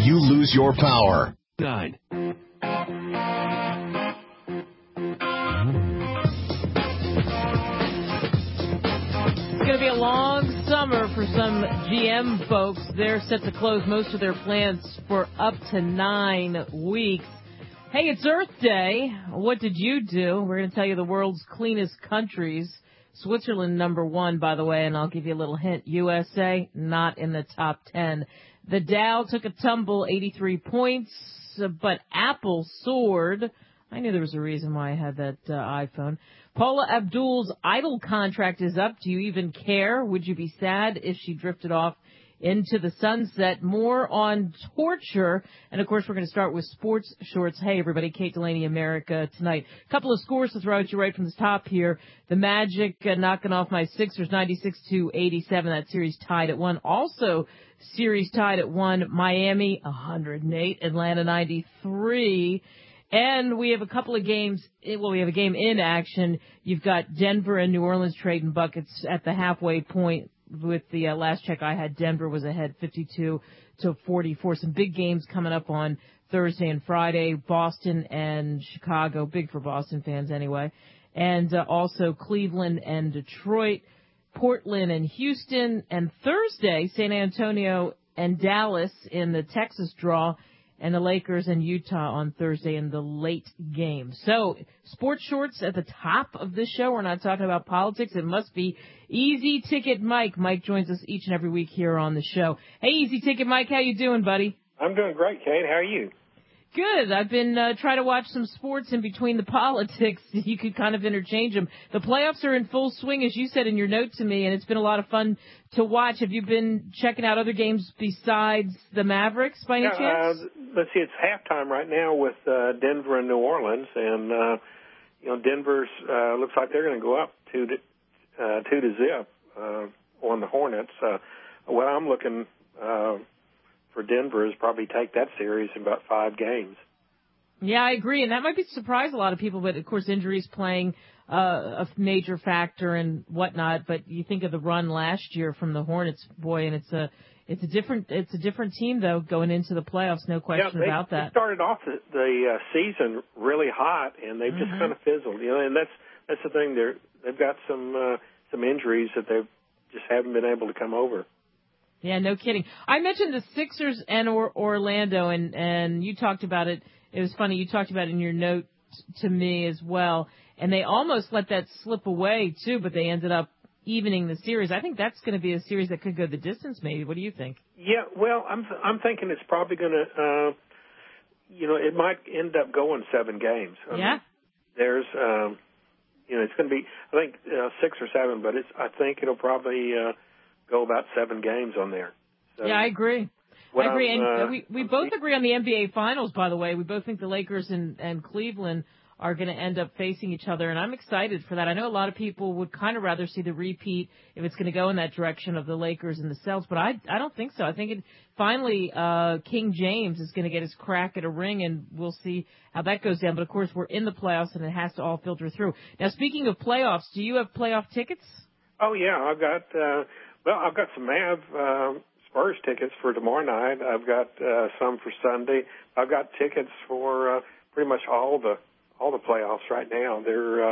you lose your power. 9. It's going to be a long summer for some GM folks. They're set to close most of their plants for up to 9 weeks. Hey, it's Earth Day. What did you do? We're going to tell you the world's cleanest countries. Switzerland, number 1, by the way, and I'll give you a little hint. USA, not in the top 10. The Dow took a tumble, 83 points, but Apple soared. I knew there was a reason why I had that iPhone. Paula Abdul's Idol contract is up. Do you even care? Would you be sad if she drifted off into the sunset? More on torture. And, of course, we're going to start with sports shorts. Hey, everybody, Kate Delaney, America Tonight. A couple of scores to throw at you right from the top here. The Magic knocking off my Sixers, 96-87. That series tied at 1. Also, series tied at 1. Miami, 108. Atlanta, 93. And we have a couple of games. Well, we have a game in action. You've got Denver and New Orleans trading buckets at the halfway point. With the last check I had, Denver was ahead 52-44. Some big games coming up on Thursday and Friday. Boston and Chicago, big for Boston fans anyway. And also Cleveland and Detroit, Portland and Houston. And Thursday, San Antonio and Dallas in the Texas draw. And the Lakers and Utah on Thursday in the late game. So, sports shorts at the top of this show. We're not talking about politics. It must be Easy Ticket Mike. Mike joins us each and every week here on the show. Hey, Easy Ticket Mike, how you doing, buddy? I'm doing great, Kate. How are you? Good. I've been trying to watch some sports in between the politics. You could kind of interchange them. The playoffs are in full swing, as you said in your note to me, and it's been a lot of fun to watch. Have you been checking out other games besides the Mavericks by any chance? Let's see, it's halftime right now with Denver and New Orleans, and Denver's looks like they're going to go up 2-0 on the Hornets. What I'm looking for Denver is probably take that series in about 5 games. Yeah, I agree, and that might be surprise a lot of people, but of course injuries playing a major factor and whatnot. But you think of the run last year from the Hornets, boy, and it's a different team though going into the playoffs, no question about that. They started off the season really hot, and they've just kind of fizzled, and that's the thing. They've got some injuries that they just haven't been able to come over. Yeah, no kidding. I mentioned the Sixers and Orlando, and you talked about it. It was funny. You talked about it in your note to me as well. And they almost let that slip away, too, but they ended up evening the series. I think that's going to be a series that could go the distance, maybe. What do you think? Yeah, well, I'm thinking it's probably going to, it might end up going 7 games. I mean, there's, it's going to be, I think, 6 or 7, but I think it'll probably go about 7 games on there. So, yeah, I agree. And we both agree on the NBA Finals, by the way. We both think the Lakers and Cleveland are going to end up facing each other, and I'm excited for that. I know a lot of people would kind of rather see the repeat if it's going to go in that direction of the Lakers and the Celtics, but I don't think so. I think finally King James is going to get his crack at a ring, and we'll see how that goes down. But, of course, we're in the playoffs, and it has to all filter through. Now, speaking of playoffs, do you have playoff tickets? Oh, yeah. I've got some Mav Spurs tickets for tomorrow night. I've got some for Sunday. I've got tickets for pretty much all the playoffs right now.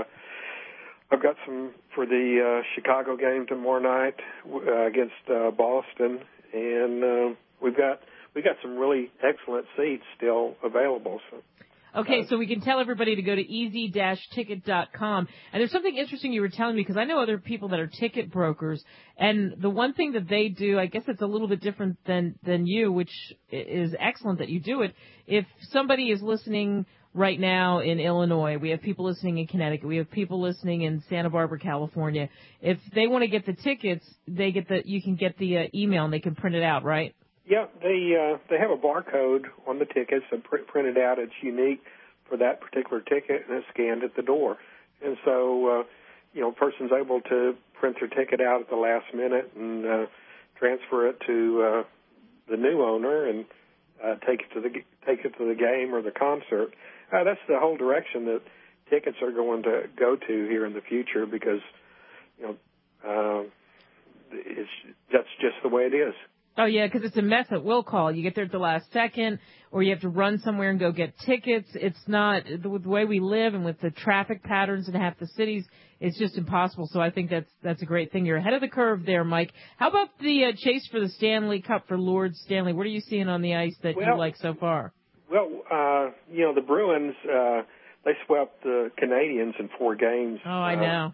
I've got some for the Chicago game tomorrow night against Boston, and we got some really excellent seats still available. So. Okay, so we can tell everybody to go to easy-ticket.com. And there's something interesting you were telling me, because I know other people that are ticket brokers, and the one thing that they do, I guess it's a little bit different than you, which is excellent that you do it. If somebody is listening right now in Illinois, we have people listening in Connecticut, we have people listening in Santa Barbara, California. If they want to get the tickets, you can get the email and they can print it out, right? Yeah, they have a barcode on the tickets and printed out. It's unique for that particular ticket, and it's scanned at the door. And so, a person's able to print their ticket out at the last minute and transfer it to the new owner and take it to the game or the concert. That's the whole direction that tickets are going to go to here in the future, because that's just the way it is. Oh, yeah, because it's a mess at will call. You get there at the last second, or you have to run somewhere and go get tickets. It's not, the way we live and with the traffic patterns in half the cities, it's just impossible. So I think that's a great thing. You're ahead of the curve there, Mike. How about the chase for the Stanley Cup for Lord Stanley? What are you seeing on the ice that you like so far? Well, the Bruins, they swept the Canadians in 4 games. Oh, I know.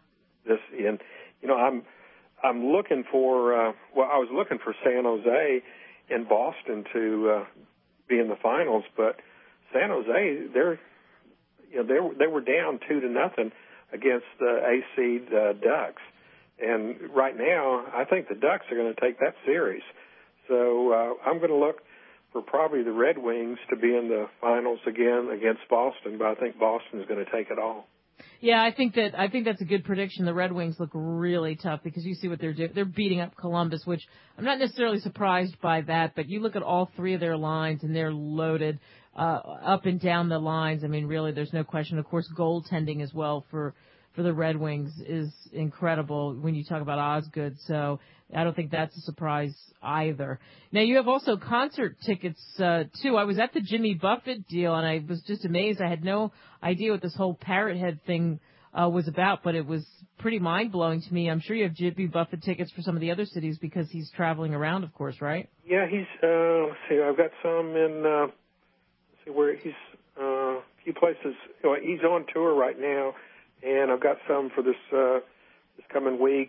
I'm looking for, I was looking for San Jose and Boston to be in the finals, but San Jose, they were down 2-0 against the A-seed Ducks. And right now, I think the Ducks are going to take that series. So I'm going to look for probably the Red Wings to be in the finals again against Boston, but I think Boston is going to take it all. Yeah, I think that's a good prediction. The Red Wings look really tough because you see what they're doing. They're beating up Columbus, which I'm not necessarily surprised by that, but you look at all 3 of their lines and they're loaded up and down the lines. I mean, really, there's no question. Of course, goaltending as well for the Red Wings is incredible when you talk about Osgood. So I don't think that's a surprise either. Now, you have also concert tickets, too. I was at the Jimmy Buffett deal, and I was just amazed. I had no idea what this whole Parrot Head thing was about, but it was pretty mind-blowing to me. I'm sure you have Jimmy Buffett tickets for some of the other cities because he's traveling around, of course, right? Yeah, he's, let's see, I've got some in, let's see where he's, a few places. He's on tour right now, and I've got some for this coming week.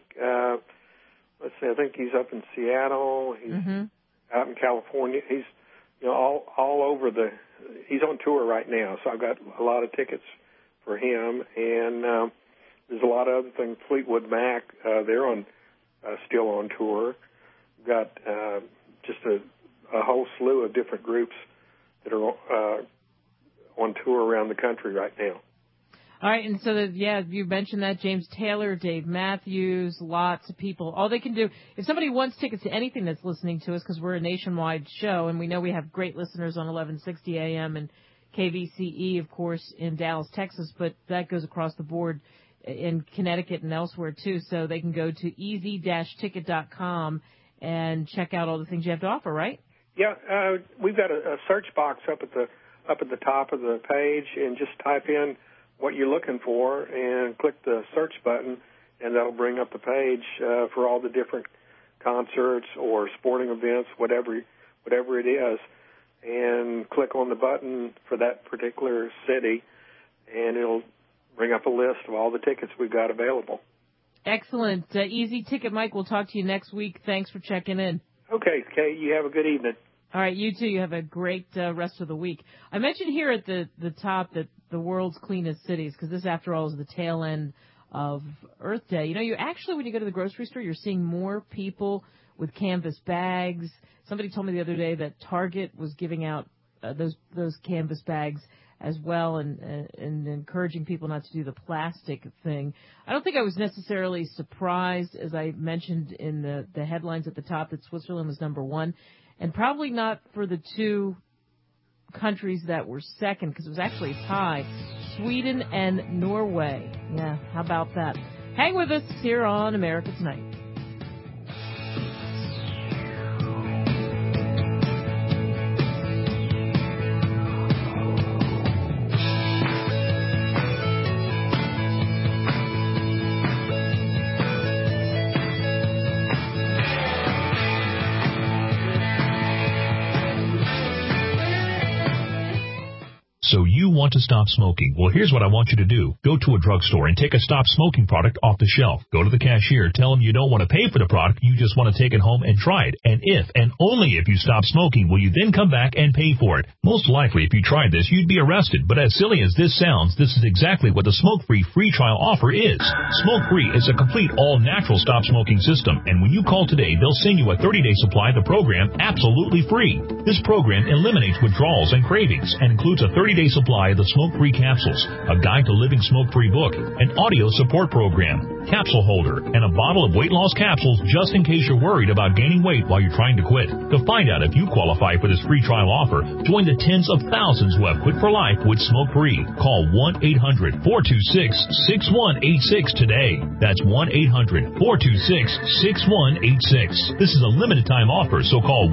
Let's see, I think he's up in Seattle. He's out in California. He's, all over he's on tour right now. So I've got a lot of tickets for him. And there's a lot of other things. Fleetwood Mac, they're still on tour. We've got just a whole slew of different groups that are on tour around the country right now. All right, and so, you mentioned that, James Taylor, Dave Matthews, lots of people. All they can do, if somebody wants tickets to anything that's listening to us, because we're a nationwide show, and we know we have great listeners on 1160 AM and KVCE, of course, in Dallas, Texas, but that goes across the board in Connecticut and elsewhere, too. So they can go to easy-ticket.com and check out all the things you have to offer, right? Yeah, we've got a search box up at the top of the page, and just type in what you're looking for and click the search button, and that'll bring up the page for all the different concerts or sporting events, whatever it is, and click on the button for that particular city, and it'll bring up a list of all the tickets we've got available. Excellent. Easy Ticket, Mike. We'll talk to you next week. Thanks for checking in. Okay, Kate, you have a good evening. All right, you too. You have a great rest of the week. I mentioned here at the top that the world's cleanest cities, because this, after all, is the tail end of Earth Day. You actually, when you go to the grocery store, you're seeing more people with canvas bags. Somebody told me the other day that Target was giving out those canvas bags as well, and encouraging people not to do the plastic thing. I don't think I was necessarily surprised, as I mentioned in the headlines at the top, that Switzerland was number 1. And probably not for the 2 countries that were second, because it was actually a tie, Sweden and Norway. Yeah, how about that? Hang with us here on America Tonight. So you want to stop smoking. Well, here's what I want you to do. Go to a drugstore and take a stop smoking product off the shelf. Go to the cashier. Tell them you don't want to pay for the product. You just want to take it home and try it. And if, and only if you stop smoking, will you then come back and pay for it. Most likely, if you tried this, you'd be arrested. But as silly as this sounds, this is exactly what the Smoke-Free free trial offer is. Smoke-Free is a complete all-natural stop smoking system. And when you call today, they'll send you a 30-day supply of the program absolutely free. This program eliminates withdrawals and cravings and includes a 30-day 7-day supply of the smoke-free capsules, a guide to living smoke-free book, an audio support program, capsule holder, and a bottle of weight loss capsules just in case you're worried about gaining weight while you're trying to quit. To find out if you qualify for this free trial offer, join the tens of thousands who have quit for life with smoke-free. Call 1-800-426-6186 today. That's 1-800-426-6186. This is a limited time offer, so call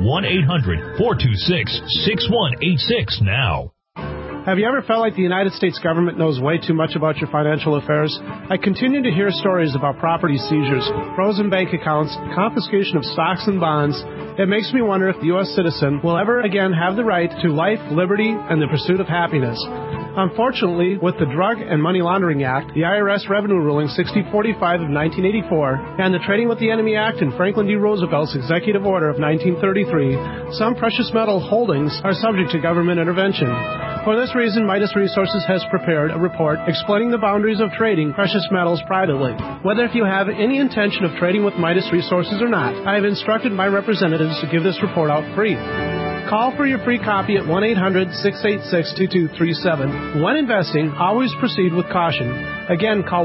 1-800-426-6186 now. Have you ever felt like the United States government knows way too much about your financial affairs? I continue to hear stories about property seizures, frozen bank accounts, confiscation of stocks and bonds. It makes me wonder if the U.S. citizen will ever again have the right to life, liberty, and the pursuit of happiness. Unfortunately, with the Drug and Money Laundering Act, the IRS Revenue Ruling 6045 of 1984, and the Trading with the Enemy Act and Franklin D. Roosevelt's Executive Order of 1933, some precious metal holdings are subject to government intervention. For this reason, Midas Resources has prepared a report explaining the boundaries of trading precious metals privately. Whether if you have any intention of trading with Midas Resources or not, I have instructed my representatives to give this report out free. Call for your free copy at 1-800-686-2237. When investing, always proceed with caution. Again, call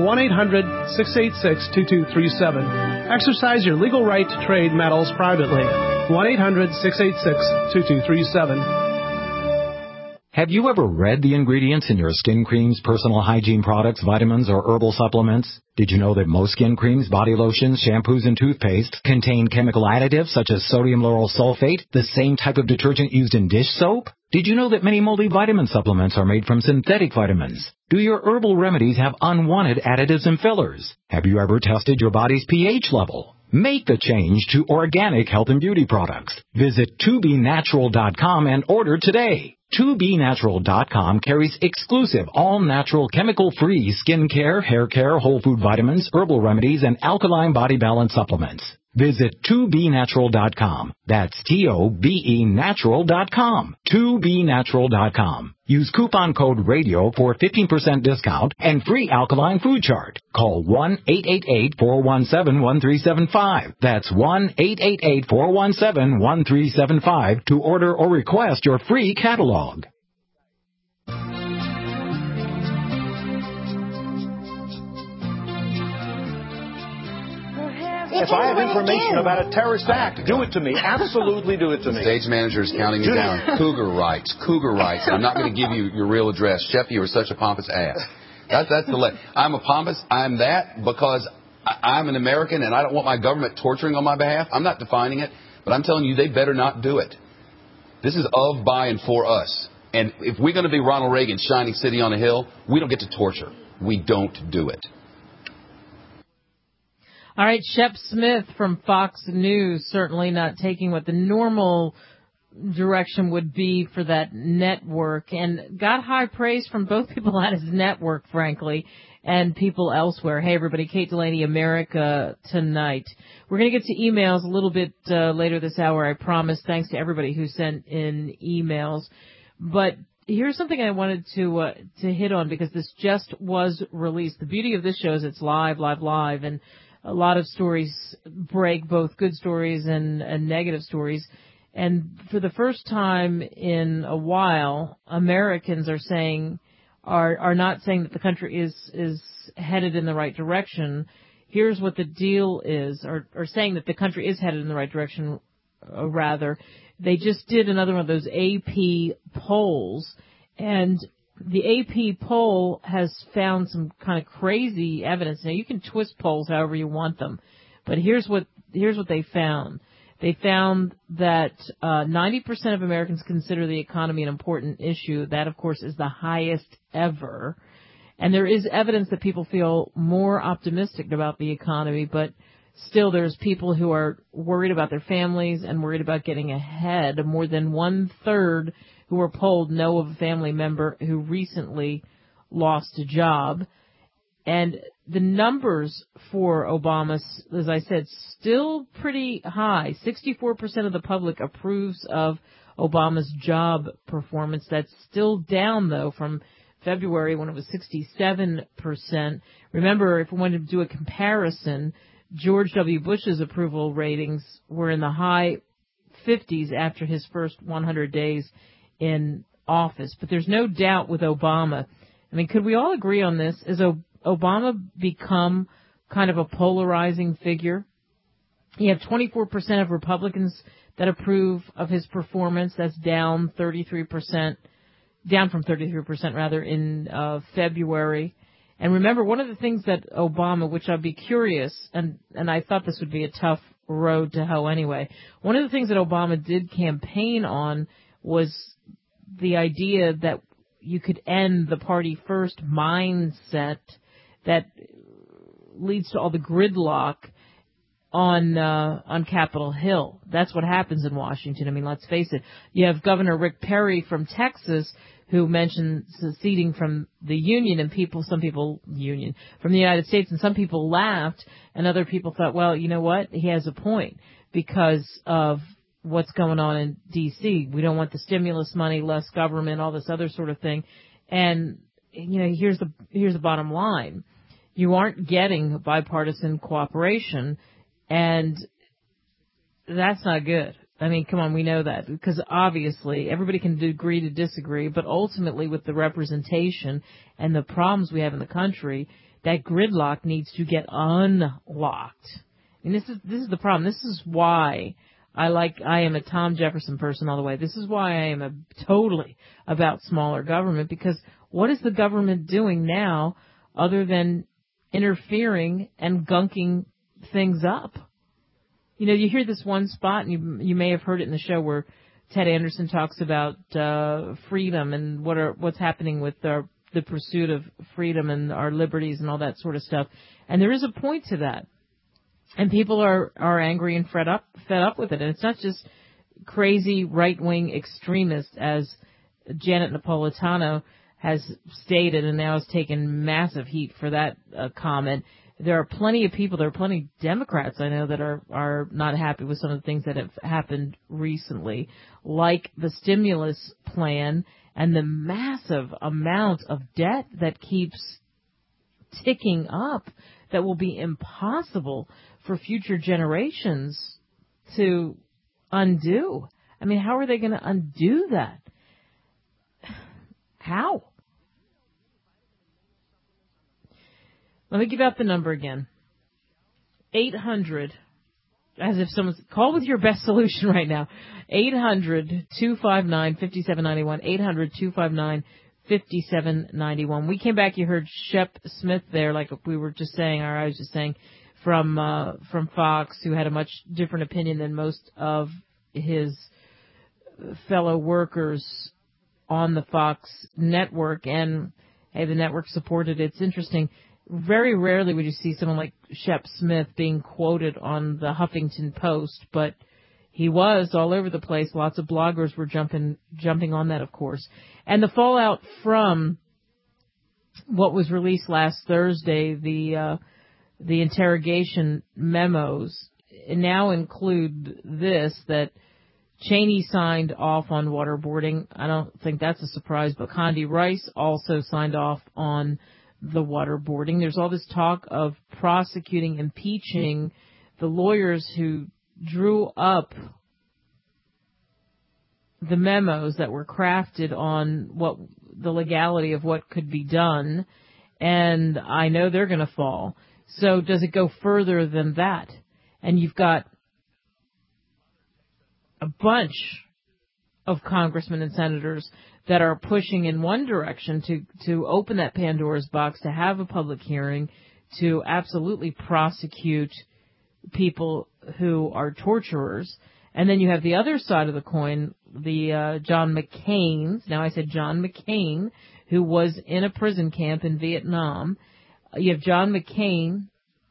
1-800-686-2237. Exercise your legal right to trade metals privately. 1-800-686-2237. Have you ever read the ingredients in your skin creams, personal hygiene products, vitamins, or herbal supplements? Did you know that most skin creams, body lotions, shampoos, and toothpaste contain chemical additives such as sodium lauryl sulfate, the same type of detergent used in dish soap? Did you know that many multivitamin supplements are made from synthetic vitamins? Do your herbal remedies have unwanted additives and fillers? Have you ever tested your body's pH level? Make the change to organic health and beauty products. Visit 2BNatural.com and order today. 2BNatural.com carries exclusive, all-natural, chemical-free skin care, hair care, whole food vitamins, herbal remedies, and alkaline body balance supplements. Visit 2BNatural.com. That's TOBENatural.com. 2BNatural.com. Use coupon code RADIO for 15% discount and free alkaline food chart. Call 1-888-417-1375. That's 1-888-417-1375 to order or request your free catalog. If I have information about a terrorist act, do it to me. Absolutely do it to me. Stage manager is counting me down. Cougar rights. Cougar rights. I'm not going to give you your real address. Shep, you are such a pompous ass. That's the I'm a pompous. I'm that because I'm an American and I don't want my government torturing on my behalf. I'm not defining it, but I'm telling you they better not do it. This is of, by, and for us. And if we're going to be Ronald Reagan, shining city on a hill, we don't get to torture. We don't do it. All right, Shep Smith from Fox News certainly not taking what the normal direction would be for that network, and got high praise from both people at his network, frankly, and people elsewhere. Hey, everybody, Kate Delaney, America Tonight. We're going to get to emails a little bit later this hour, I promise. Thanks to everybody who sent in emails. But here's something I wanted to hit on because this just was released. The beauty of this show is it's live, and a lot of stories break, both good stories and negative stories. And for the first time in a while, Americans are not saying that the country is headed in the right direction. Here's what the deal is, or saying that the country is headed in the right direction, rather. They just did another one of those AP polls, and the AP poll has found some kind of crazy evidence. Now, you can twist polls however you want them, but here's what they found. They found that 90% of Americans consider the economy an important issue. That, of course, is the highest ever. And there is evidence that people feel more optimistic about the economy, but still there's people who are worried about their families and worried about getting ahead. More than 1/3 who were polled know of a family member who recently lost a job. And the numbers for Obama, as I said, still pretty high. 64% of the public approves of Obama's job performance. That's still down, though, from February when it was 67%. Remember, if we wanted to do a comparison, George W. Bush's approval ratings were in the high 50s after his first 100 days in office. But there's no doubt with Obama. I mean, could we all agree on this? Has Obama become kind of a polarizing figure? You have 24% of Republicans that approve of his performance. That's down 33%, down from 33% rather in February. And remember, one of the things that Obama, which I'd be curious, and I thought this would be a tough road to hoe anyway, one of the things that Obama did campaign on was the idea that you could end the party first mindset that leads to all the gridlock on Capitol Hill. That's what happens in Washington. I mean, let's face it. You have Governor Rick Perry from Texas who mentioned seceding from the Union, and from the United States, and some people laughed, and other people thought, well, you know what? He has a point because of what's going on in D.C. We don't want the stimulus money, less government, all this other sort of thing. And, you know, here's the bottom line. You aren't getting bipartisan cooperation, and that's not good. I mean, come on, we know that, because obviously everybody can agree to disagree, but ultimately with the representation and the problems we have in the country, that gridlock needs to get unlocked. And this is the problem. This is why I am a Tom Jefferson person all the way. This is why I am totally about smaller government, because what is the government doing now other than interfering and gunking things up? You know, you hear this one spot, and you may have heard it in the show where Ted Anderson talks about freedom and what's happening with the pursuit of freedom and our liberties and all that sort of stuff. And there is a point to that. And people are angry and fed up with it. And it's not just crazy right-wing extremists, as Janet Napolitano has stated, and now has taken massive heat for that comment. There are plenty of people, there are plenty of Democrats I know that are not happy with some of the things that have happened recently, like the stimulus plan and the massive amount of debt that keeps ticking up that will be impossible for future generations to undo. I mean, how are they going to undo that? How? Let me give out the number again. 800, as if someone's, call with your best solution right now. 800-259-5791. 800-259-5791. We came back, you heard Shep Smith there, like we were just saying, or I was just saying, from Fox, who had a much different opinion than most of his fellow workers on the Fox network. And, hey, the network supported it. It's interesting. Very rarely would you see someone like Shep Smith being quoted on the Huffington Post, but he was all over the place. Lots of bloggers were jumping on that, of course. And the fallout from what was released last Thursday, the interrogation memos, now include this, that Cheney signed off on waterboarding. I don't think that's a surprise, but Condi Rice also signed off on the waterboarding. There's all this talk of prosecuting, impeaching the lawyers who drew up the memos that were crafted on what the legality of what could be done, and I know they're going to fall. So does it go further than that? And you've got a bunch of congressmen and senators that are pushing in one direction to open that Pandora's box, to have a public hearing, to absolutely prosecute people who are torturers. And then you have the other side of the coin, the John McCain's. Now I said John McCain, who was in a prison camp in Vietnam. You have John McCain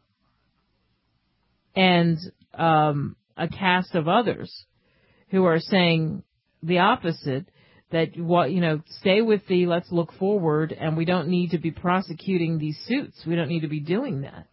and a cast of others who are saying the opposite, that, stay with let's look forward, and we don't need to be prosecuting these suits. We don't need to be doing that.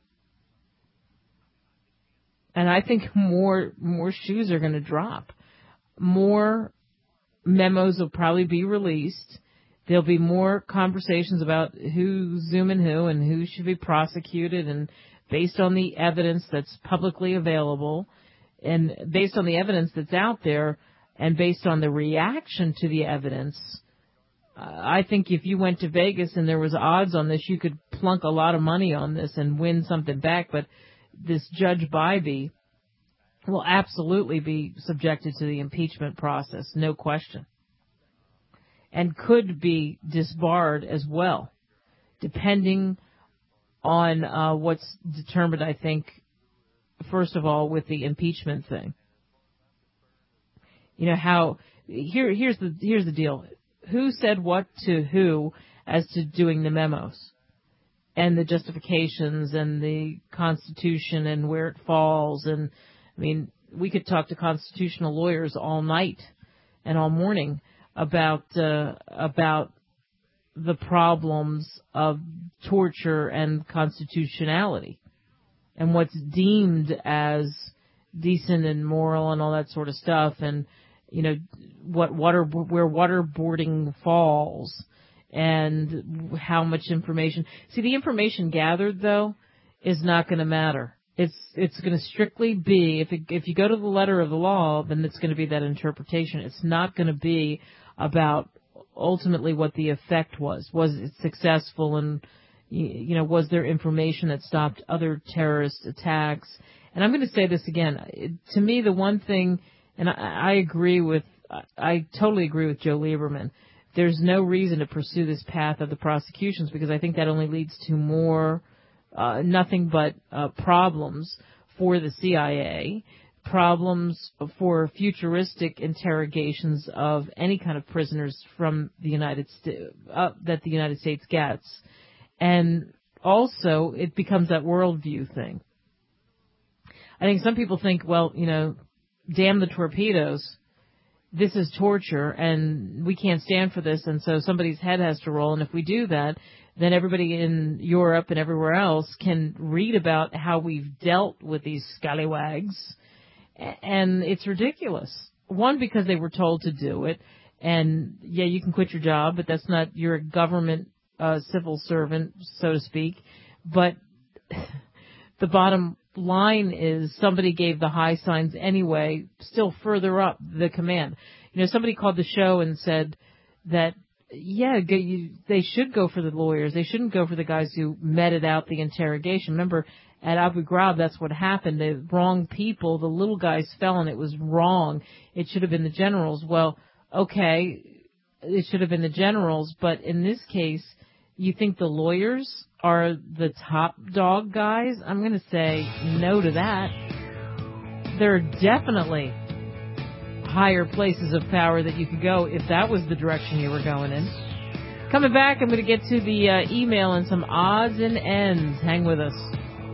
And I think more shoes are going to drop. More memos will probably be released. There'll be more conversations about who's zooming who and who should be prosecuted, and based on the evidence that's publicly available, and based on the evidence that's out there, and based on the reaction to the evidence, I think if you went to Vegas and there was odds on this, you could plunk a lot of money on this and win something back. But this Judge Bybee will absolutely be subjected to the impeachment process, no question, and could be disbarred as well, depending on what's determined, I think, first of all, with the impeachment thing. You know, how here's the deal. Who said what to who as to doing the memos and the justifications and the Constitution and where it falls? And I mean, we could talk to constitutional lawyers all night and all morning about the problems of torture and constitutionality and what's deemed as decent and moral and all that sort of stuff, and you know where waterboarding falls and how much information. See, the information gathered though is not going to matter. It's going to strictly be if you go to the letter of the law, then it's going to be that interpretation. It's not going to be about ultimately what the effect was. Was it successful, and you know, was there information that stopped other terrorist attacks? And I'm going to say this again. To me, the one thing, and I totally agree with Joe Lieberman. There's no reason to pursue this path of the prosecutions, because I think that only leads to more, nothing but problems for the CIA, problems for futuristic interrogations of any kind of prisoners from the United States that the United States gets, and also it becomes that worldview thing. I think some people think, well, you know, damn the torpedoes. This is torture, and we can't stand for this, and so somebody's head has to roll. And if we do that, then everybody in Europe and everywhere else can read about how we've dealt with these scallywags, and it's ridiculous. One, because they were told to do it, and yeah, you can quit your job, but that's not, you're a government civil servant, so to speak. But the bottom line is somebody gave the high signs anyway, still further up the command. You know, somebody called the show and said that, yeah, they should go for the lawyers. They shouldn't go for the guys who meted out the interrogation. Remember, at Abu Ghraib, that's what happened. The wrong people, the little guys fell, and it was wrong. It should have been the generals. Well, okay, it should have been the generals, but in this case, you think the lawyers are the top dog guys? I'm going to say no to that. There are definitely higher places of power that you could go if that was the direction you were going in. Coming back, I'm going to get to the email and some odds and ends. Hang with us.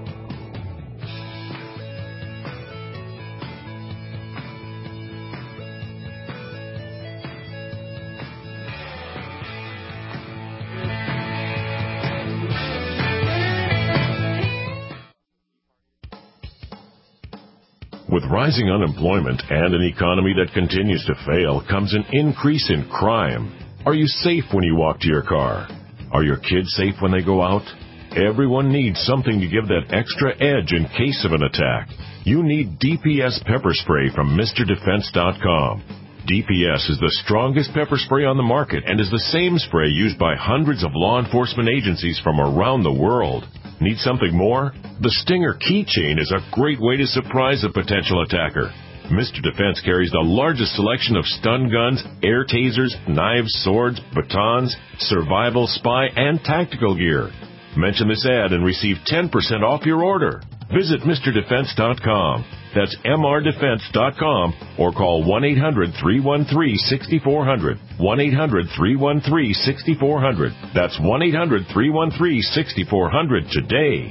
With rising unemployment and an economy that continues to fail comes an increase in crime. Are you safe when you walk to your car? Are your kids safe when they go out? Everyone needs something to give that extra edge in case of an attack. You need DPS pepper spray from MrDefense.com. DPS is the strongest pepper spray on the market and is the same spray used by hundreds of law enforcement agencies from around the world. Need something more? The Stinger keychain is a great way to surprise a potential attacker. Mr. Defense carries the largest selection of stun guns, air tasers, knives, swords, batons, survival, spy, and tactical gear. Mention this ad and receive 10% off your order. Visit MrDefense.com. That's MRDefense.com or call 1-800-313-6400. 1-800-313-6400. That's 1-800-313-6400 today.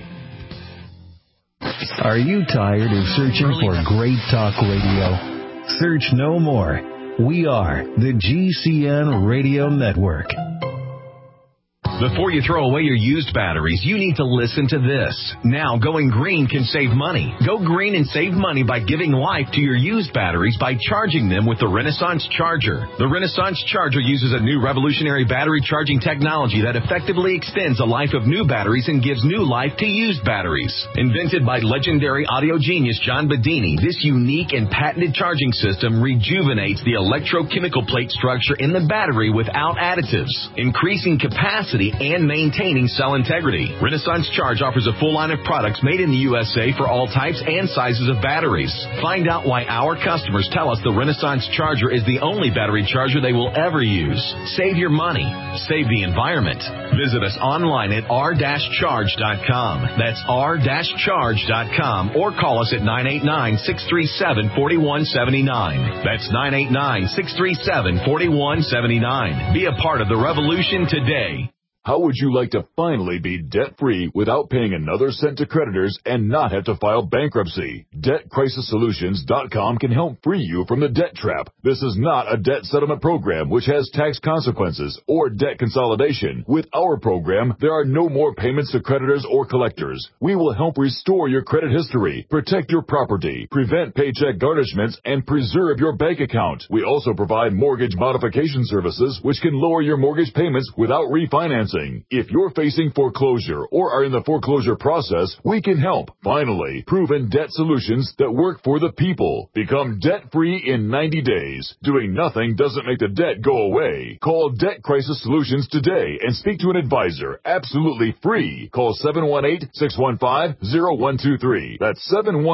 Are you tired of searching for great talk radio? Search no more. We are the GCN Radio Network. Before you throw away your used batteries, you need to listen to this. Now, going green can save money. Go green and save money by giving life to your used batteries by charging them with the Renaissance Charger. The Renaissance Charger uses a new revolutionary battery charging technology that effectively extends the life of new batteries and gives new life to used batteries. Invented by legendary audio genius John Bedini, this unique and patented charging system rejuvenates the electrochemical plate structure in the battery without additives, increasing capacity and maintaining cell integrity. Renaissance Charge offers a full line of products made in the USA for all types and sizes of batteries. Find out why our customers tell us the Renaissance Charger is the only battery charger they will ever use. Save your money. Save the environment. Visit us online at r-charge.com. That's r-charge.com, or call us at 989-637-4179. That's 989-637-4179. Be a part of the revolution today. How would you like to finally be debt-free without paying another cent to creditors and not have to file bankruptcy? DebtCrisisSolutions.com can help free you from the debt trap. This is not a debt settlement program which has tax consequences or debt consolidation. With our program, there are no more payments to creditors or collectors. We will help restore your credit history, protect your property, prevent paycheck garnishments, and preserve your bank account. We also provide mortgage modification services which can lower your mortgage payments without refinancing. If you're facing foreclosure or are in the foreclosure process, we can help. Finally, proven debt solutions that work for the people. Become debt-free in 90 days. Doing nothing doesn't make the debt go away. Call Debt Crisis Solutions today and speak to an advisor. Absolutely free. Call 718-615-0123. That's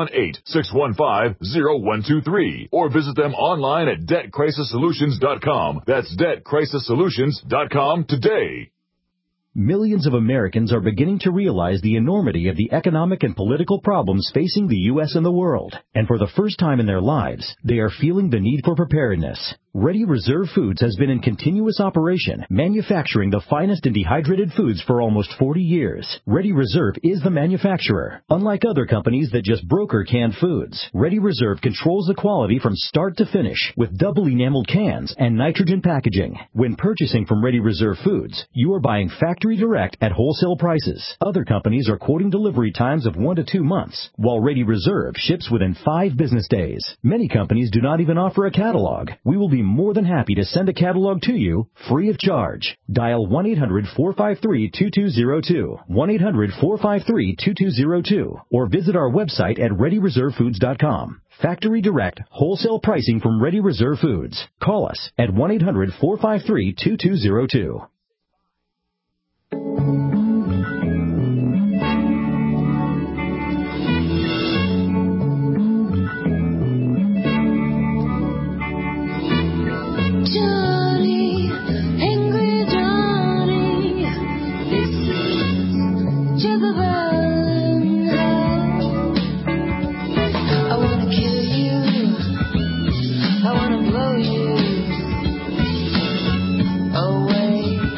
718-615-0123. Or visit them online at DebtCrisisSolutions.com. That's DebtCrisisSolutions.com today. Millions of Americans are beginning to realize the enormity of the economic and political problems facing the U.S. and the world. And for the first time in their lives, they are feeling the need for preparedness. Ready Reserve Foods has been in continuous operation, manufacturing the finest and dehydrated foods for almost 40 years. Ready Reserve is the manufacturer. Unlike other companies that just broker canned foods, Ready Reserve controls the quality from start to finish with double enameled cans and nitrogen packaging. When purchasing from Ready Reserve Foods, you are buying factory direct at wholesale prices. Other companies are quoting delivery times of 1 to 2 months, while Ready Reserve ships within 5 business days. Many companies do not even offer a catalog. We will be more than happy to send a catalog to you free of charge. Dial 1-800-453-2202, 1-800-453-2202, or visit our website at ReadyReserveFoods.com. Factory direct, wholesale pricing from Ready Reserve Foods. Call us at 1-800-453-2202. Johnny, angry Johnny, this is Jezebel. I wanna kill you, I wanna blow you away.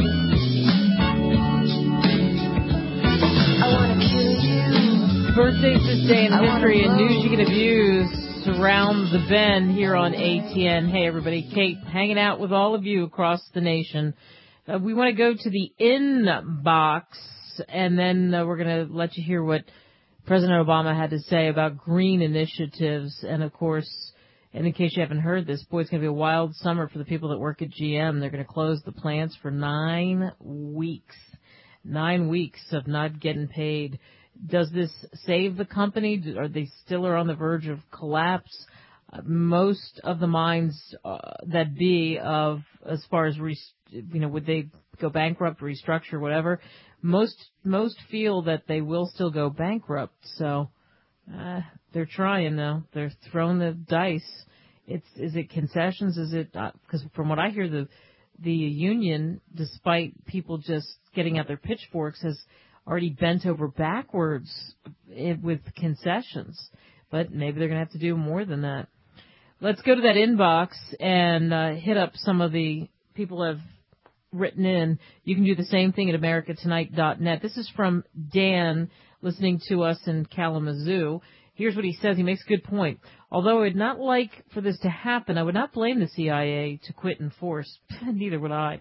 I wanna kill you. Birthdays this day in history and news you can abuse. Around the bend here on ATN. Hey, everybody. Kate, hanging out with all of you across the nation. We want to go to the inbox, and then we're going to let you hear what President Obama had to say about green initiatives. And, of course, and in case you haven't heard this, boy, it's going to be a wild summer for the people that work at GM. They're going to close the plants for 9 weeks. 9 weeks of not getting paid. Does this save the company? Are they still on the verge of collapse? Most of the mines that be of as far as would they go bankrupt, restructure, whatever? Most feel that they will still go bankrupt. So they're trying now. They're throwing the dice. Is it concessions? Is it because from what I hear, the union, despite people just getting out their pitchforks, has already bent over backwards with concessions. But maybe they're going to have to do more than that. Let's go to that inbox and hit up some of the people who have written in. You can do the same thing at americatonight.net. This is from Dan, listening to us in Kalamazoo. Here's what he says. He makes a good point. Although I would not like for this to happen, I would not blame the CIA to quit in force. Neither would I.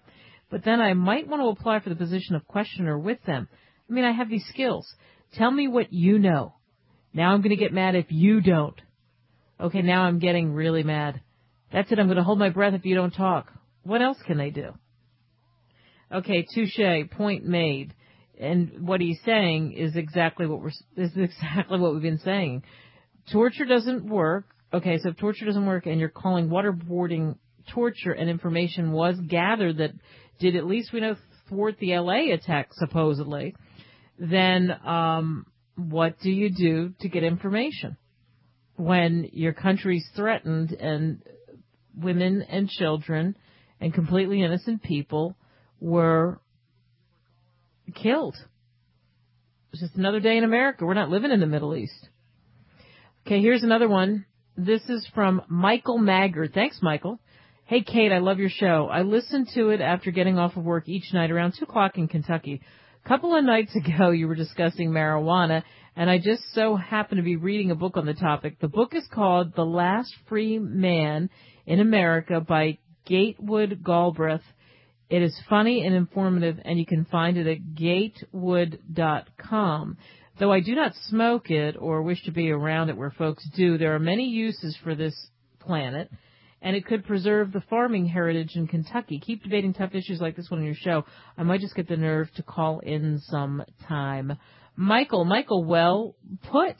but then I might want to apply for the position of questioner with them. I mean, I have these skills. Tell me what you know. Now I'm going to get mad if you don't. Okay, now I'm getting really mad. That's it. I'm going to hold my breath if you don't talk. What else can they do? Okay, touche, point made. And what he's saying is exactly what we've been saying. Torture doesn't work. Okay, so if torture doesn't work and you're calling waterboarding torture and information was gathered that did, at least we know, thwart the LA attack supposedly, then what do you do to get information when your country's threatened and women and children and completely innocent people were killed? It's just another day in America. We're not living in the Middle East. Okay, here's another one. This is from Michael Maggard. Thanks, Michael. Hey, Kate, I love your show. I listen to it after getting off of work each night around 2 o'clock in Kentucky. A couple of nights ago, you were discussing marijuana, and I just so happened to be reading a book on the topic. The book is called The Last Free Man in America by Gatewood Galbraith. It is funny and informative, and you can find it at gatewood.com. Though I do not smoke it or wish to be around it where folks do, there are many uses for this planet, and it could preserve the farming heritage in Kentucky. Keep debating tough issues like this one on your show. I might just get the nerve to call in sometime. Michael, well put.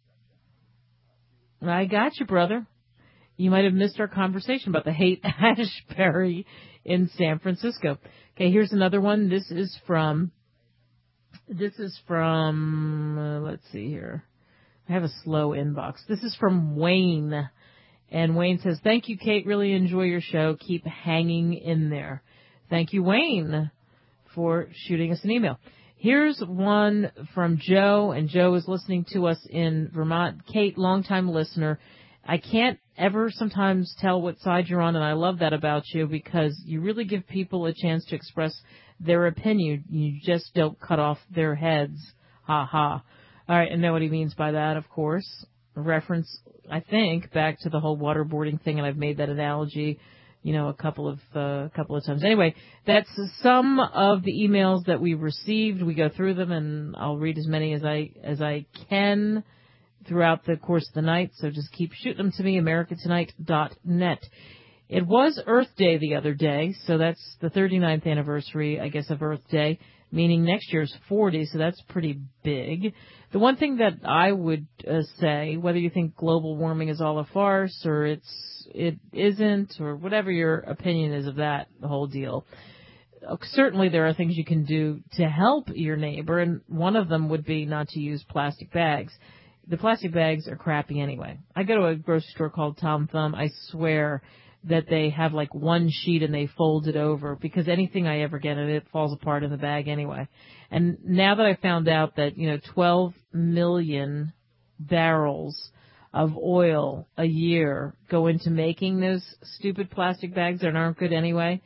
I got you, brother. You might have missed our conversation about the Haight-Ashbury in San Francisco. Okay, here's another one. This is from, let's see here. I have a slow inbox. This is from Wayne. And Wayne says, thank you, Kate. Really enjoy your show. Keep hanging in there. Thank you, Wayne, for shooting us an email. Here's one from Joe, and Joe is listening to us in Vermont. Kate, longtime listener. I can't ever sometimes tell what side you're on, and I love that about you because you really give people a chance to express their opinion. You just don't cut off their heads. Ha ha. All right, I know what he means by that, of course. A reference, I think, back to the whole waterboarding thing, and I've made that analogy, a couple of times. Anyway, that's some of the emails that we received. We go through them, and I'll read as many as I can throughout the course of the night, so just keep shooting them to me, americatonight.net. It was Earth Day the other day, so that's the 39th anniversary, I guess, of Earth Day, meaning next year's 40, so that's pretty big. The one thing that I would say, whether you think global warming is all a farce or it isn't, or whatever your opinion is of that, the whole deal, certainly there are things you can do to help your neighbor, and one of them would be not to use plastic bags. The plastic bags are crappy anyway. I go to a grocery store called Tom Thumb. I swear that they have like one sheet and they fold it over because anything I ever get in it falls apart in the bag anyway. And now that I found out that, 12 million barrels of oil a year go into making those stupid plastic bags that aren't good anyway,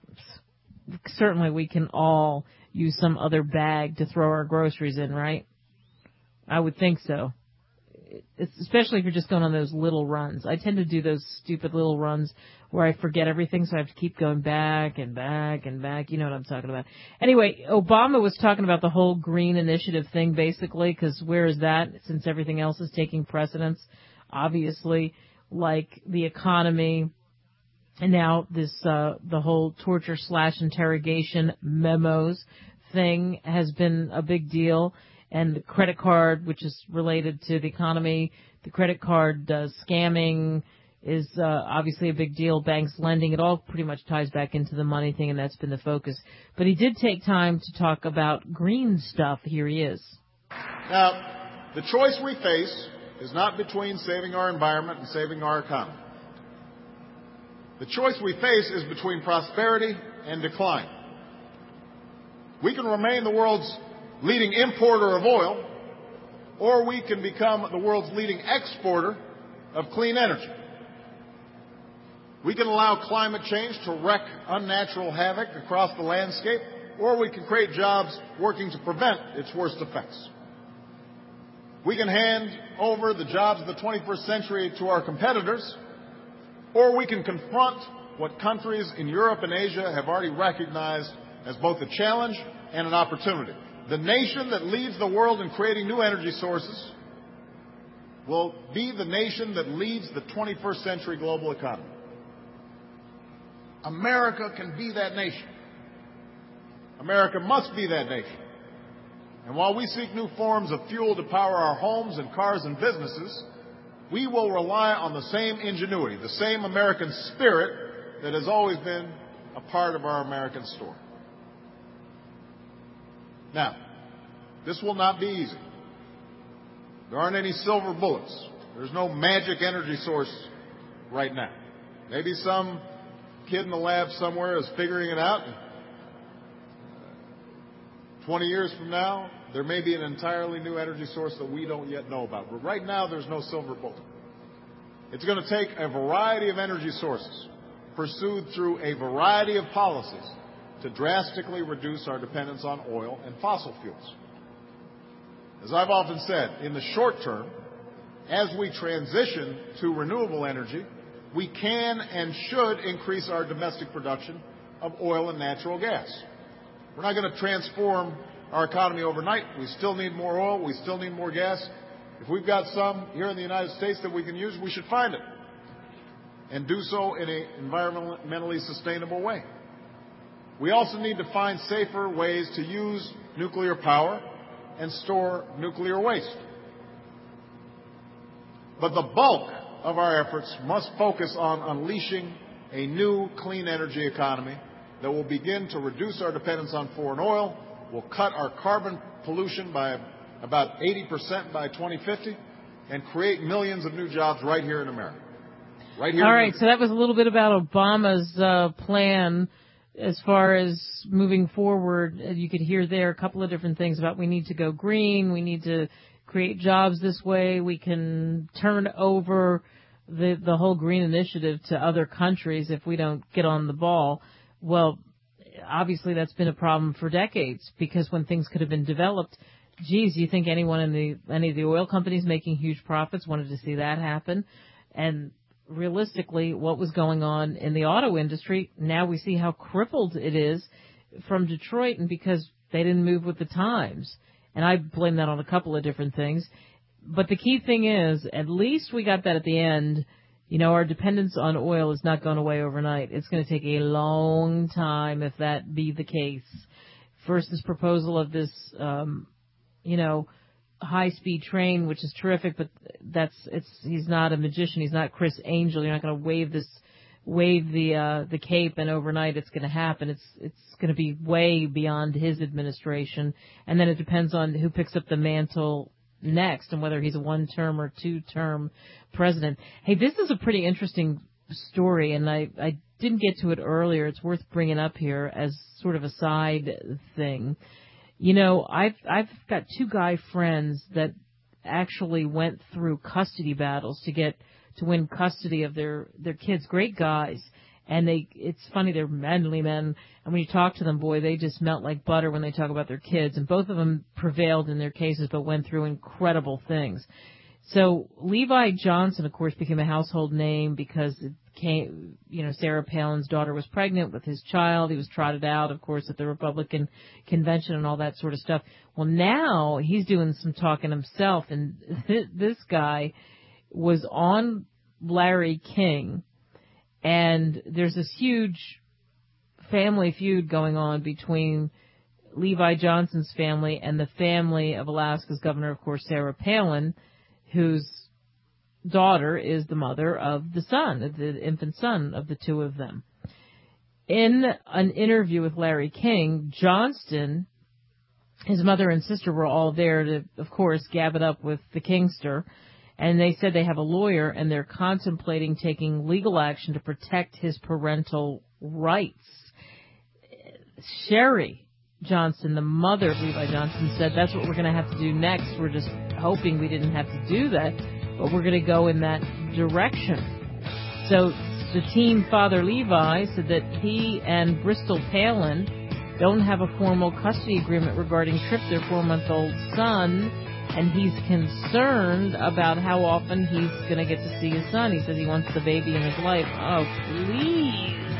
certainly we can all use some other bag to throw our groceries in, right? I would think so. Especially if you're just going on those little runs. I tend to do those stupid little runs where I forget everything, so I have to keep going back and back and back. You know what I'm talking about. Anyway, Obama was talking about the whole green initiative thing, basically, because where is that since everything else is taking precedence, obviously, like the economy. And now this, the whole torture/interrogation memos thing has been a big deal. And the credit card, which is related to the economy, the credit card scamming is obviously a big deal. Banks lending, it all pretty much ties back into the money thing, and that's been the focus. But he did take time to talk about green stuff. Here he is. Now, the choice we face is not between saving our environment and saving our economy. The choice we face is between prosperity and decline. We can remain the world's leading importer of oil, or we can become the world's leading exporter of clean energy. We can allow climate change to wreak unnatural havoc across the landscape, or we can create jobs working to prevent its worst effects. We can hand over the jobs of the 21st century to our competitors, or we can confront what countries in Europe and Asia have already recognized as both a challenge and an opportunity. The nation that leads the world in creating new energy sources will be the nation that leads the 21st century global economy. America can be that nation. America must be that nation. And while we seek new forms of fuel to power our homes and cars and businesses, we will rely on the same ingenuity, the same American spirit that has always been a part of our American story. Now, this will not be easy. There aren't any silver bullets. There's no magic energy source right now. Maybe some kid in the lab somewhere is figuring it out. 20 years from now, there may be an entirely new energy source that we don't yet know about. But right now, there's no silver bullet. It's going to take a variety of energy sources pursued through a variety of policies to drastically reduce our dependence on oil and fossil fuels. As I've often said, in the short term, as we transition to renewable energy, we can and should increase our domestic production of oil and natural gas. We're not going to transform our economy overnight. We still need more oil. We still need more gas. If we've got some here in the United States that we can use, we should find it and do so in an environmentally sustainable way. We also need to find safer ways to use nuclear power and store nuclear waste. But the bulk of our efforts must focus on unleashing a new clean energy economy that will begin to reduce our dependence on foreign oil, will cut our carbon pollution by about 80% by 2050, and create millions of new jobs right here in America. Right here. All right, so that was a little bit about Obama's plan as far as moving forward. You could hear there a couple of different things about we need to go green, we need to create jobs this way, we can turn over the whole green initiative to other countries if we don't get on the ball. Well, obviously that's been a problem for decades, because when things could have been developed, geez, you think anyone in any of the oil companies making huge profits wanted to see that happen? And realistically, what was going on in the auto industry, now we see how crippled it is from Detroit, and because they didn't move with the times. And I blame that on a couple of different things. But the key thing is, at least we got that at the end. You know, our dependence on oil is not going away overnight. It's going to take a long time if that be the case. First, this proposal of this, high-speed train, which is terrific, but he's not a magician. He's not Chris Angel. You're not going to wave the cape and overnight it's going to happen. It's going to be way beyond his administration. And then it depends on who picks up the mantle next and whether he's a one-term or two-term president. Hey, this is a pretty interesting story, and I didn't get to it earlier. It's worth bringing up here as sort of a side thing. You know, I've got two guy friends that actually went through custody battles to win custody of their kids. Great guys. And it's funny, they're manly men. And when you talk to them, boy, they just melt like butter when they talk about their kids. And both of them prevailed in their cases, but went through incredible things. So Levi Johnson, of course, became a household name because it came, Sarah Palin's daughter was pregnant with his child. He was trotted out, of course, at the Republican convention and all that sort of stuff. Well, now he's doing some talking himself. And this guy was on Larry King. And there's this huge family feud going on between Levi Johnson's family and the family of Alaska's governor, of course, Sarah Palin, whose daughter is the mother of the infant son of the two of them. In an interview with Larry King, Johnston, his mother and sister were all there to, of course, gab it up with the Kingster. And they said they have a lawyer and they're contemplating taking legal action to protect his parental rights. Sherry Johnston, the mother of Levi Johnson, said that's what we're going to have to do next. We're just hoping we didn't have to do that, but we're going to go in that direction. So the teen father Levi said that he and Bristol Palin don't have a formal custody agreement regarding Tripp, their 4-month-old son, and he's concerned about how often he's going to get to see his son. He says he wants the baby in his life. Oh, please.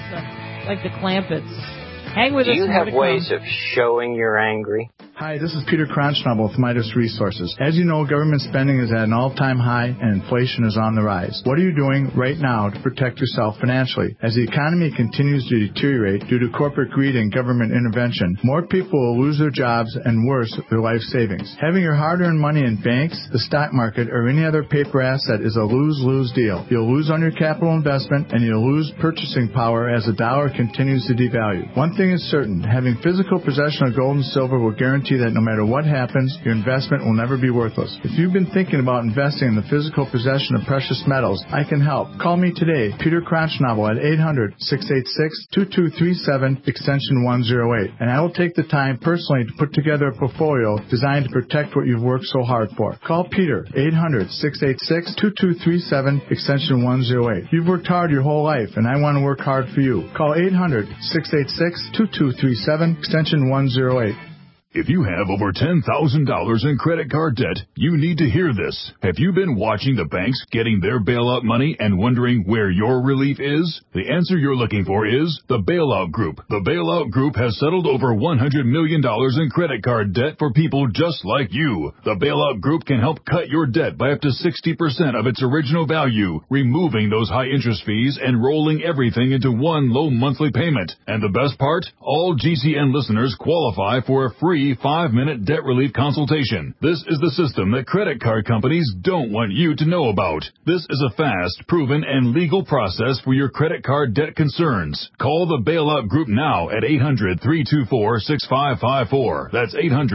like the Clampetts. Hang with us. Do you have ways of showing you're angry? Hi, this is Peter Kronschnabel with Midas Resources. As you know, government spending is at an all-time high and inflation is on the rise. What are you doing right now to protect yourself financially? As the economy continues to deteriorate due to corporate greed and government intervention, more people will lose their jobs and worse, their life savings. Having your hard-earned money in banks, the stock market, or any other paper asset is a lose-lose deal. You'll lose on your capital investment and you'll lose purchasing power as the dollar continues to devalue. One thing is certain, having physical possession of gold and silver will guarantee that no matter what happens, your investment will never be worthless. If you've been thinking about investing in the physical possession of precious metals, I can help. Call me today, Peter Kronschnabel, at 800-686-2237, extension 108, and I will take the time personally to put together a portfolio designed to protect what you've worked so hard for. Call Peter, 800-686-2237, extension 108. You've worked hard your whole life, and I want to work hard for you. Call 800-686-2237, extension 108. If you have over $10,000 in credit card debt, you need to hear this. Have you been watching the banks getting their bailout money and wondering where your relief is? The answer you're looking for is the Bailout Group. The Bailout Group has settled over $100 million in credit card debt for people just like you. The Bailout Group can help cut your debt by up to 60% of its original value, removing those high interest fees and rolling everything into one low monthly payment. And the best part? All GCN listeners qualify for a free 5-minute debt relief consultation. This is the system that credit card companies don't want you to know about. This is a fast, proven, and legal process for your credit card debt concerns. Call the Bailout Group now at 800-324-6554. That's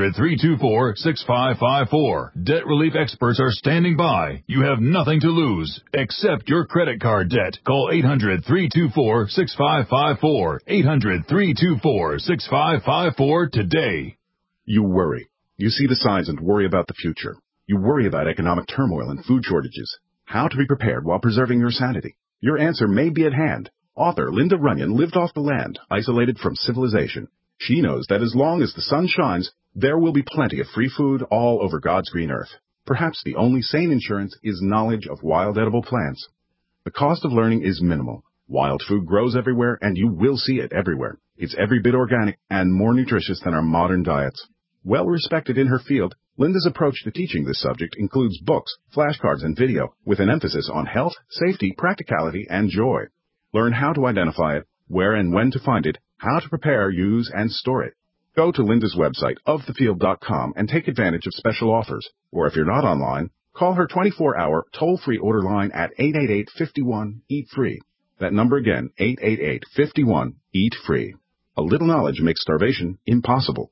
800-324-6554. Debt relief experts are standing by. You have nothing to lose, except your credit card debt. Call 800-324-6554. 800-324-6554 today. You worry. You see the signs and worry about the future. You worry about economic turmoil and food shortages. How to be prepared while preserving your sanity. Your answer may be at hand. Author Linda Runyon lived off the land, isolated from civilization. She knows that as long as the sun shines, there will be plenty of free food all over God's green earth. Perhaps the only sane insurance is knowledge of wild edible plants. The cost of learning is minimal. Wild food grows everywhere, and you will see it everywhere. It's every bit organic and more nutritious than our modern diets. Well respected in her field, Linda's approach to teaching this subject includes books, flashcards, and video with an emphasis on health, safety, practicality, and joy. Learn how to identify it, where and when to find it, how to prepare, use, and store it. Go to Linda's website, ofthefield.com, and take advantage of special offers. Or if you're not online, call her 24-hour toll-free order line at 888-51-EAT-FREE. That number again, 888-51-EAT-FREE. A little knowledge makes starvation impossible.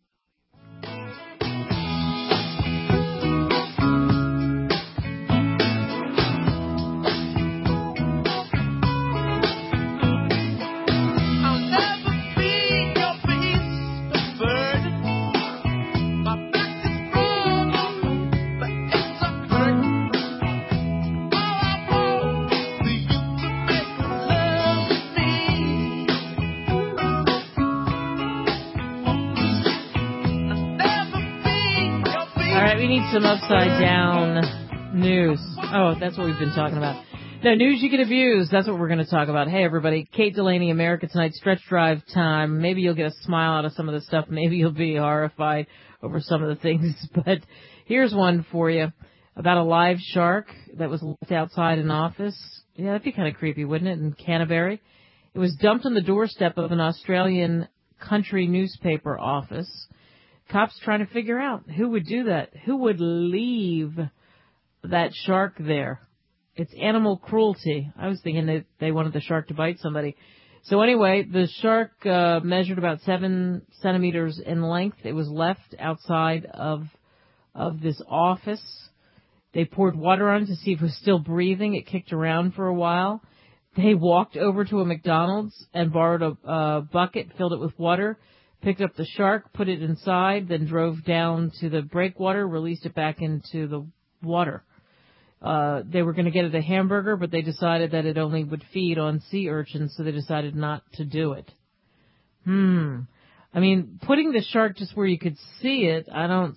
Some upside down news. Oh, that's what we've been talking about. No, news you can abuse. That's what we're going to talk about. Hey, everybody. Kate Delaney, America Tonight, Stretch Drive time. Maybe you'll get a smile out of some of the stuff. Maybe you'll be horrified over some of the things. But here's one for you about a live shark that was left outside an office. Yeah, that'd be kind of creepy, wouldn't it, in Canterbury? It was dumped on the doorstep of an Australian country newspaper office. Cops trying to figure out who would do that. Who would leave that shark there? It's animal cruelty. I was thinking that they wanted the shark to bite somebody. So anyway, the shark measured about 7 centimeters in length. It was left outside of this office. They poured water on it to see if it was still breathing. It kicked around for a while. They walked over to a McDonald's and borrowed a bucket, filled it with water, picked up the shark, put it inside, then drove down to the breakwater, released it back into the water. They were going to get it a hamburger, but they decided that it only would feed on sea urchins, so they decided not to do it. I mean, putting the shark just where you could see it, what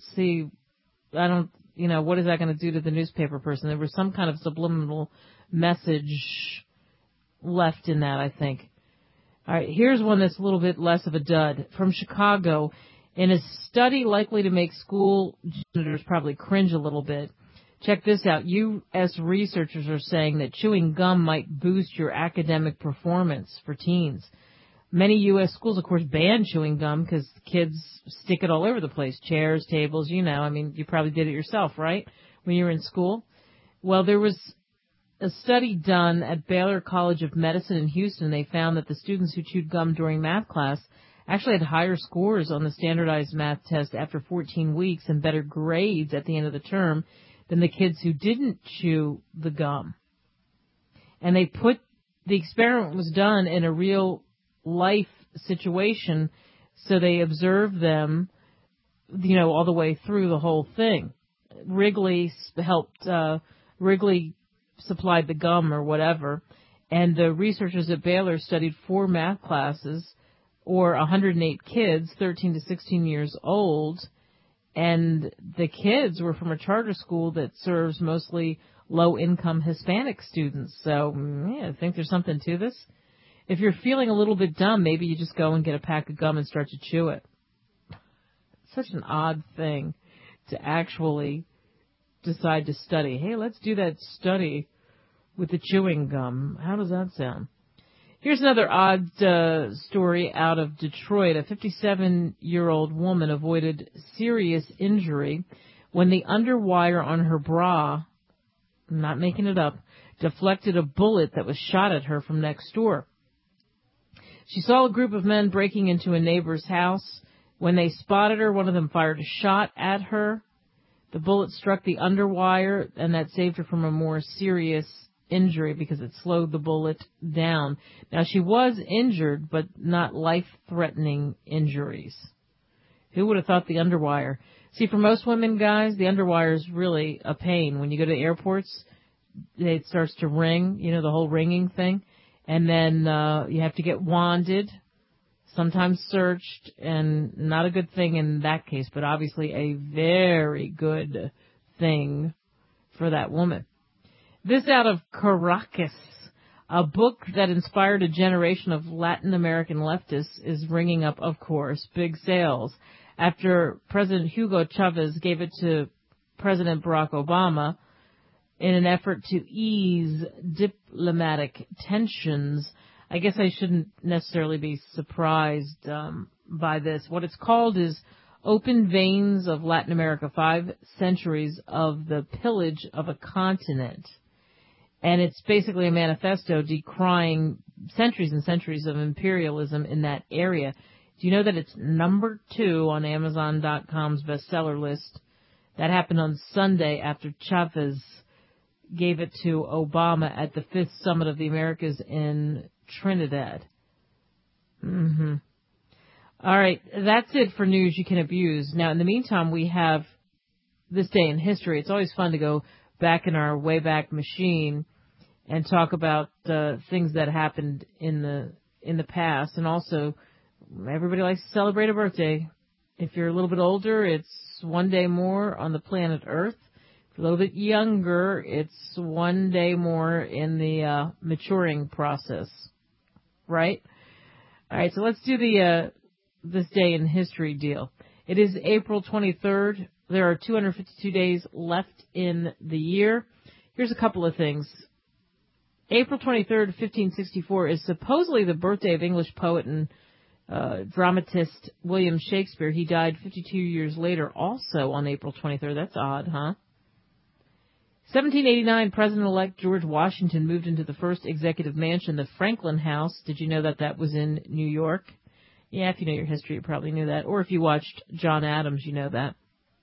is that going to do to the newspaper person? There was some kind of subliminal message left in that, I think. All right, here's one that's a little bit less of a dud. From Chicago, in a study likely to make school janitors probably cringe a little bit. Check this out. U.S. researchers are saying that chewing gum might boost your academic performance for teens. Many U.S. schools, of course, ban chewing gum because kids stick it all over the place. Chairs, tables, you know. I mean, you probably did it yourself, right, when you were in school? Well, there was a study done at Baylor College of Medicine in Houston. They found that the students who chewed gum during math class actually had higher scores on the standardized math test after 14 weeks and better grades at the end of the term than the kids who didn't chew the gum. And the experiment was done in a real life situation, so they observed them, you know, all the way through the whole thing. Wrigley supplied the gum or whatever, and the researchers at Baylor studied 4 math classes, or 108 kids, 13 to 16 years old, and the kids were from a charter school that serves mostly low-income Hispanic students. So, yeah, I think there's something to this. If you're feeling a little bit dumb, maybe you just go and get a pack of gum and start to chew it. It's such an odd thing to actually decide to study. Hey, let's do that study with the chewing gum. How does that sound? Here's another odd story out of Detroit. A 57-year-old woman avoided serious injury when the underwire on her bra, I'm not making it up, deflected a bullet that was shot at her from next door. She saw a group of men breaking into a neighbor's house. When they spotted her, one of them fired a shot at her. The bullet struck the underwire, and that saved her from a more serious injury because it slowed the bullet down. Now, she was injured, but not life-threatening injuries. Who would have thought the underwire? See, for most women, guys, the underwire is really a pain. When you go to airports, it starts to ring, you know, the whole ringing thing. And then you have to get wanded, sometimes searched, and not a good thing in that case, but obviously a very good thing for that woman. This out of Caracas, a book that inspired a generation of Latin American leftists is ringing up, of course, big sales. After President Hugo Chavez gave it to President Barack Obama in an effort to ease diplomatic tensions, I guess I shouldn't necessarily be surprised by this. What it's called is Open Veins of Latin America, 5 Centuries of the Pillage of a Continent. And it's basically a manifesto decrying centuries and centuries of imperialism in that area. Do you know that it's number 2 on Amazon.com's bestseller list? That happened on Sunday after Chavez gave it to Obama at the 5th Summit of the Americas in Trinidad. All right, that's it for news you can abuse. Now, in the meantime, we have This Day in History. It's always fun to go back in our Wayback Machine and talk about things that happened in the past. And also, everybody likes to celebrate a birthday. If you're a little bit older, it's one day more on the planet Earth. If you're a little bit younger, it's one day more in the maturing process. Right? All right, so let's do the This Day in History deal. It is April 23rd. There are 252 days left in the year. Here's a couple of things. April 23rd, 1564 is supposedly the birthday of English poet and dramatist William Shakespeare. He died 52 years later, also on April 23rd. That's odd, huh? 1789, President-elect George Washington moved into the first executive mansion, the Franklin House. Did you know that that was in New York? Yeah, if you know your history, you probably knew that. Or if you watched John Adams, you know that.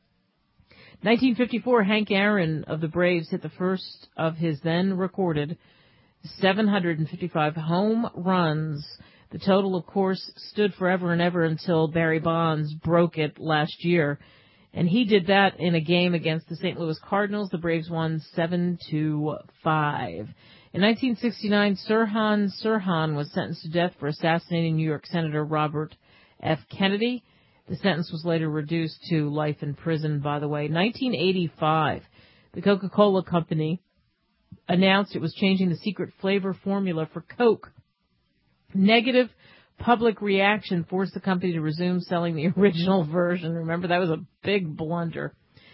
1954, Hank Aaron of the Braves hit the first of his then recorded 755 home runs. The total, of course, stood forever and ever until Barry Bonds broke it last year. And he did that in a game against the St. Louis Cardinals. The Braves won 7-5. In 1969, Sirhan Sirhan was sentenced to death for assassinating New York Senator Robert F. Kennedy. The sentence was later reduced to life in prison, by the way. 1985, the Coca-Cola Company announced it was changing the secret flavor formula for Coke. Negative public reaction forced the company to resume selling the original version. Remember, that was a big blunder.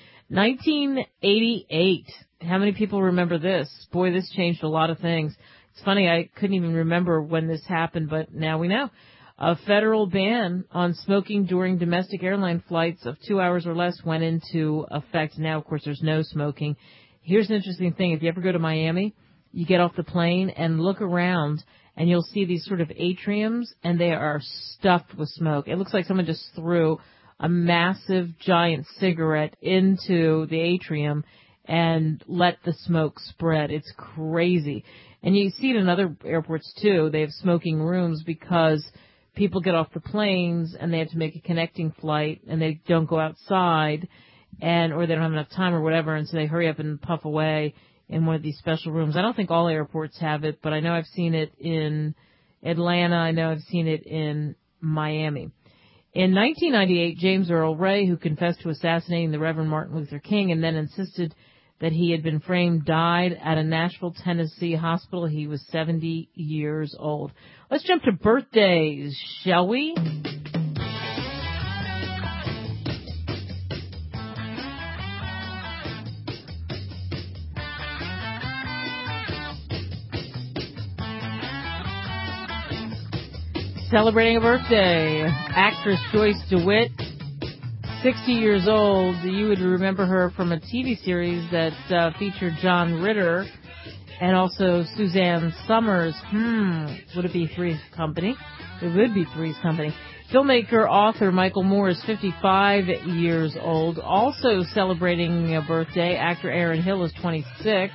1988. How many people remember this? Boy, this changed a lot of things. It's funny, I couldn't even remember when this happened, but now we know. A federal ban on smoking during domestic airline flights of 2 hours or less went into effect. Now, of course, there's no smoking. Here's an interesting thing. If you ever go to Miami, you get off the plane and look around, and you'll see these sort of atriums, and they are stuffed with smoke. It looks like someone just threw a massive, giant cigarette into the atrium and let the smoke spread. It's crazy. And you see it in other airports, too. They have smoking rooms because people get off the planes and they have to make a connecting flight and they don't go outside or they don't have enough time or whatever, and so they hurry up and puff away in one of these special rooms. I don't think all airports have it, but I know I've seen it in Atlanta. I know I've seen it in Miami. In 1998, James Earl Ray, who confessed to assassinating the Reverend Martin Luther King and then insisted that he had been framed, died at a Nashville, Tennessee hospital. He was 70 years old. Let's jump to birthdays, shall we? Celebrating a birthday, actress Joyce DeWitt, 60 years old. You would remember her from a TV series that featured John Ritter and also Suzanne Summers. Would it be Three's Company? It would be Three's Company. Filmmaker, author Michael Moore is 55 years old. Also celebrating a birthday, actor Aaron Hill is 26.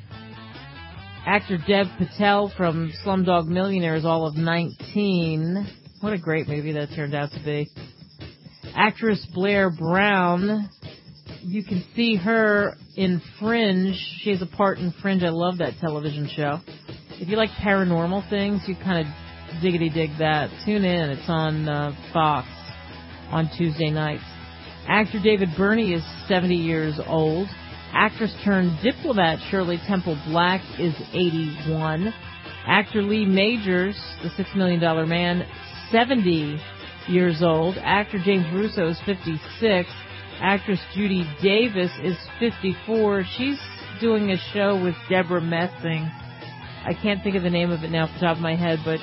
Actor Dev Patel from Slumdog Millionaire is all of 19. What a great movie that turned out to be. Actress Blair Brown, you can see her in Fringe. She has a part in Fringe. I love that television show. If you like paranormal things, you kind of diggity-dig that. Tune in. It's on Fox on Tuesday nights. Actor David Burney is 70 years old. Actress turned diplomat Shirley Temple Black is 81. Actor Lee Majors, the $6 Million Man, 70 years old. Actor James Russo is 56. Actress Judy Davis is 54. She's doing a show with Deborah Messing. I can't think of the name of it now off the top of my head, but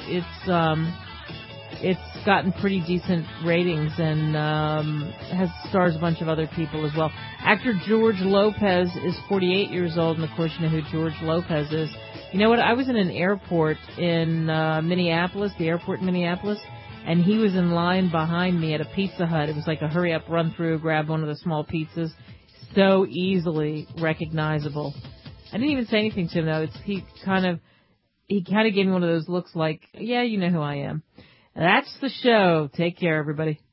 it's gotten pretty decent ratings and stars a bunch of other people as well. Actor George Lopez is 48 years old, and of course you know who George Lopez is. You know what? I was in an airport in Minneapolis, the airport in Minneapolis, and he was in line behind me at a Pizza Hut. It was like a hurry-up, run-through, grab one of the small pizzas. So easily recognizable. I didn't even say anything to him, though. He kind of gave me one of those looks like, yeah, you know who I am. That's the show. Take care, everybody.